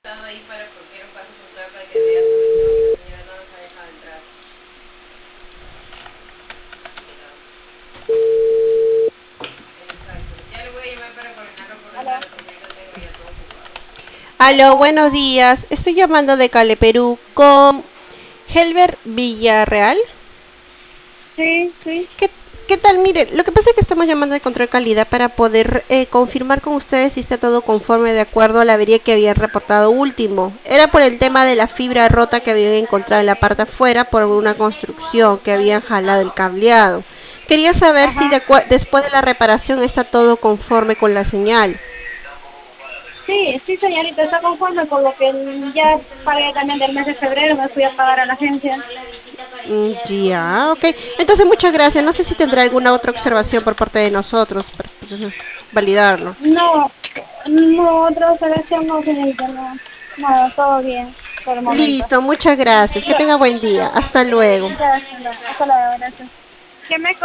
Aló, buenos días. Estoy llamando de Cale, Perú, con Helber Villarreal. Sí, sí. ¿Qué, qué tal? Mire, lo que pasa es que estamos llamando de control de calidad para poder confirmar con ustedes si está todo conforme de acuerdo a la avería que habían reportado último. Era por el tema de la fibra rota que habían encontrado en la parte afuera por una construcción que habían jalado el cableado. Quería saber si Ajá. después de la reparación está todo conforme con la señal. Sí, sí, señorita, está conforme con lo que ya pagué también del mes de febrero, me fui a pagar a la agencia. Ya, ok. Entonces, muchas gracias. No sé si tendrá alguna otra observación por parte de nosotros para poder validarlo. No, no, otra observación no, señorita, no. Nada, todo bien por el momento. Listo, muchas gracias. Que tenga buen día. Hasta luego. Ya, hasta luego, gracias. ¿Qué me